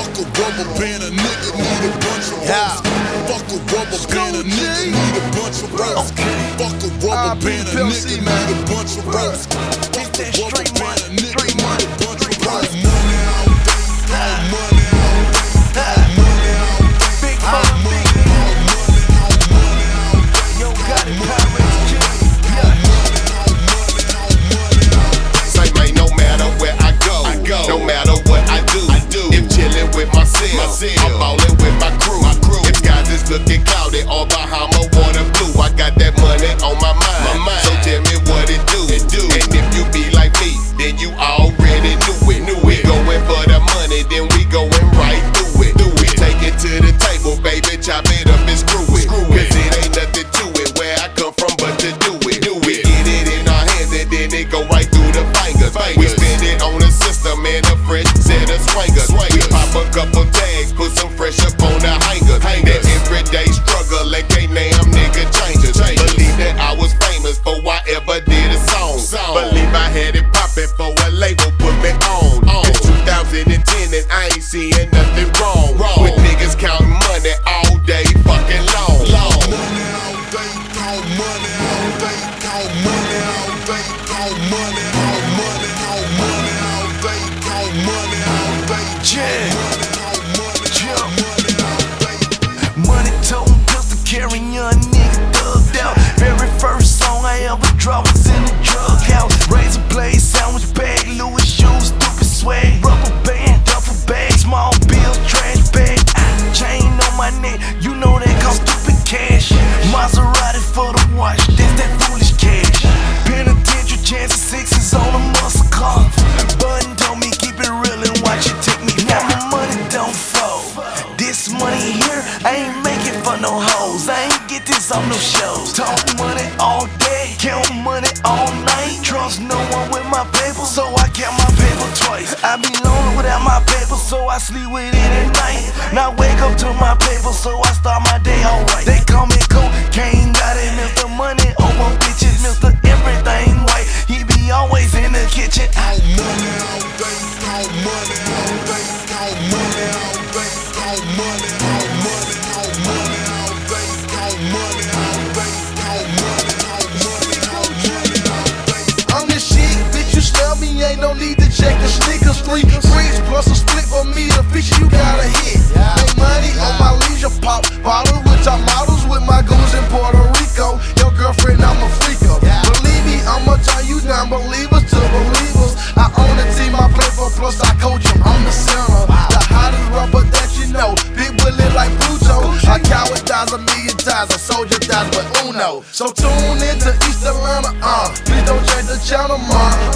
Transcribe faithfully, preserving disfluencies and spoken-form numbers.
Fuck a rubber band, a nigga need a bunch of ropes. Fuck a rubber band, a nigga need a bunch of ropes. Fuck a rubber band, a nigga need a bunch of ropes. Fuck a rubber band, a nigga need a bunch of ropes. Money all day, all money all day, all money all day, Big all money, money, all money, all money all day. yo, got it, Pirates King. Same ain't no matter where I go, I go. No matter what I do, I do. If chillin' with myself, myself. I'm ballin' with my crew, my crew. If skies is looking cloudy or Bahama water blue, I got that money on my mind. My mind. So tell me what it do. it do. And if you be like me, then you already knew it. Knew we it. Going for the money, then we going right through it. Do it. Take it to the table, baby, chop it up and screw it. Screw Cause it. it ain't nothing to it where I come from but to do it. Do we it. Get it in our hands and then it go right through the fingers. fingers. We spend it on a system and a fresh set of swingers. swingers. We pop a couple tags, put some fresh up on the hangers. hangers. That everyday struggle and can't damn nigga change us. Believe that I was famous before I ever did a song. song. Believe I had it poppin' for a label put me on. on. It's two thousand ten and I ain't seeing nothing wrong. wrong. With niggas counting money all day fucking long. long. Money all day, count money all day, count money all day, count money, count money, count money all day, count money all day, Yeah. count money, count money all day. Money toting pistol carrying young nigga thugged out. Very first song I ever dropped was in the drug house. Razor blade, sandwich bag, Louis shoes, stupid swag, rubber band, duffel bag, small bills, trash bag, chain on my neck. You know that cost stupid cash. Maserati for the watch, this that foolish cash. Penitentiary chances sixes on a muscle car. Button told me keep it real and watch it take me. Now my money don't fold. This money here, I ain't making for no hoes. I ain't get this on no shows. Talk money all day, count money all night. Trust no one with my paper, so I count my paper twice. I be lonely without my paper, so I sleep with it at night. Now wake up to my paper, so I start my day alright. They call me cocaine, got it, Mister Money over bitches, Mister Everything White. He be always in the kitchen. Count money all day, count money all day, count money all day, count money, count money, count money all day, count money all day, count money, count money, count money all day. I'm the shit, bitch, you smell me, ain't no need to check the sneakers. Three freeze plus a split for me, the bitch you gotta hit. Make money on my leisure, pop bottles with top models with my goons in Puerto Rico. Your girlfriend, I'm a freak up. Believe me, I'ma turn you down, believers to believers. I own the team, I play for, plus I coach them. I'm the center, the hottest rapper that you know. Big Willie like Pluto. A coward dies a million times, a soldier dies but uno. So tune in to East Atlanta, uh. Please don't change the channel, man.